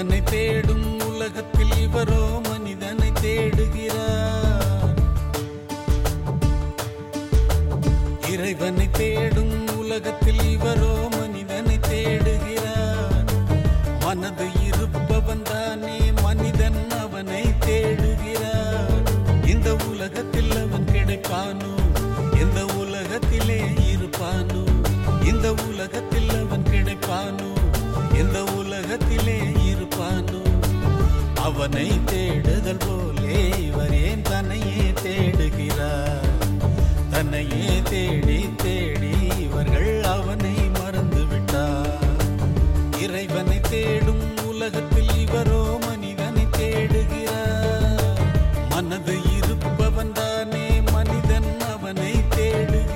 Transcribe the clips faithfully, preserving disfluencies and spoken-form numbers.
இறைவனை தேடும் உலகத்தில் இவரோ மனிதனை தேடுகிறார். இறைவனை தேடும் உலகத்தில் இவரோ மனிதனை தேடுகிறார். மனது இருப்பவன் தானே மனிதன் அவனை தேடுகிறார். இந்த உலகத்தில் அவன் கிடைப்பானோ, எந்த உலகத்திலே இருப்பானோ, இந்த உலகத்தில் அவன் கிடைப்பானோ, எந்த உலகத்திலே இருப்பானோ. அவனை தேடுதல் போலே இவர் ஏன் தன்னையே தேடுகிறார்? தன்னையே தேடி தேடி இவர்கள் அவனை மறந்து விட்டார். இறைவனை தேடும் உலகத்தில் இவரோ மனிதனை தேடுகிறார். மனது இருப்பவன் தானே மனிதன் அவனை தேடுகிறார்.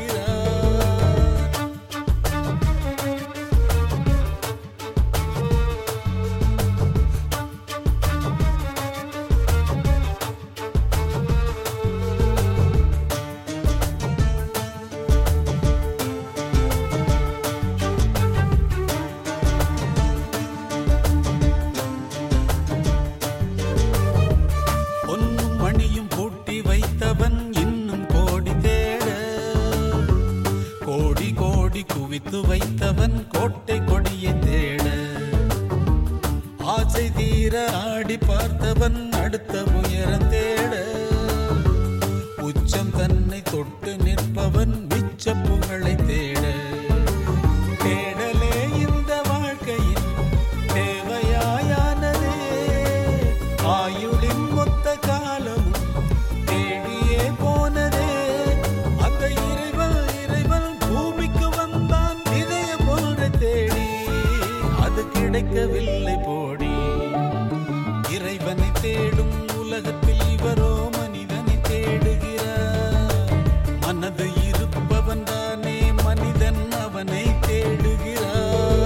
வைத்தவன் இன்னும் கோடி தேட, கோடி கோடி குவித்து வைத்தவன் கோட்டை கொடியை தேட, ஆசை தீர ஆடி பார்த்தவன் அடுத்த உயரம் தேட, உச்சம் தன்னை தொட்டு நிற்பவன் மிச்ச புகழை தேட. தேடலே இந்த வாழ்க்கையின் தேவையாயானதே, ஆயுளின் மொத்த காலம் போனதே. அந்த இறைவன் இறைவன் பூமிக்கு வந்தான் இதய போன்ற தேடி, அது கிடைக்கவில்லை போடி. இறைவனை தேடும் உலகத்தில் இவரோ மனிதனை தேடுகிறார். மனது இருப்பவன் தானே மனிதன் அவனை தேடுகிறார்.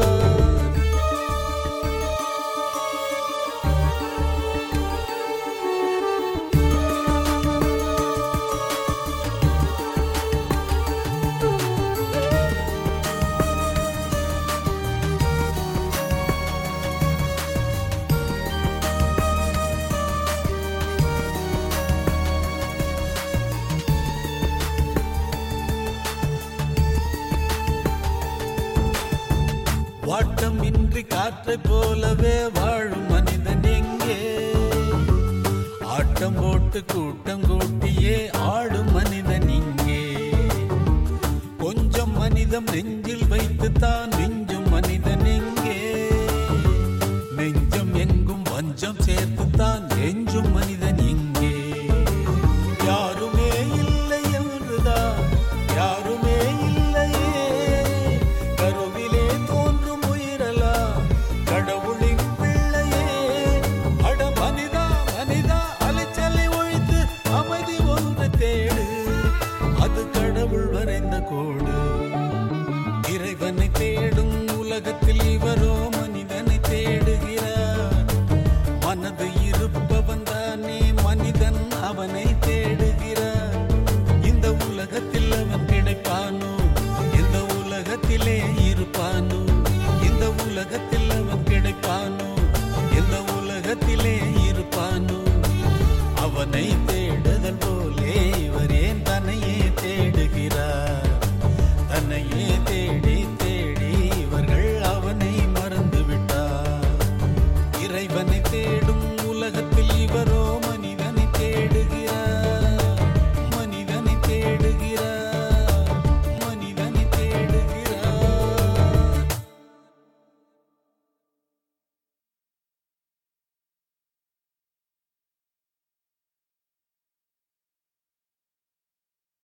வாட்டம் இன்றி காற்றை போலவே வாழும் மனிதன் எங்கே? ஆட்டம் போட்டு கூட்டம் கூட்டியே ஆடும் மனிதன் இங்கே. கொஞ்சம் மனிதம் நெஞ்சில் வைத்து தான் நெஞ்சும் மனிதன் எங்கே? நெஞ்சம் எங்கும் வஞ்சம் சேர்த்து தான் நெஞ்சும் மனிதன் இங்கே. யாருமே இல்லை என்றுதான் யாருமே இல்லையே, கருவிலே தோன்றும் உயிரலா கடவுளின் பிள்ளையே. அட மனிதா மனிதா அலைச்சலை ஒழித்து அமைதி ஒன்று தேடு, அது கடவுள் வரைந்த கோடு. இறைவனை தேடும் உலகத்தில் இவரோ மனிதனை தேடுகிறார். மனது இருப்பவன் தானே மனிதன் அவனை தேடுகிறார். இந்த உலகத்தில் அவன் கிடைப்பானோ, எந்த உலகத்திலே இருப்பானோ, இந்த உலகத்தில்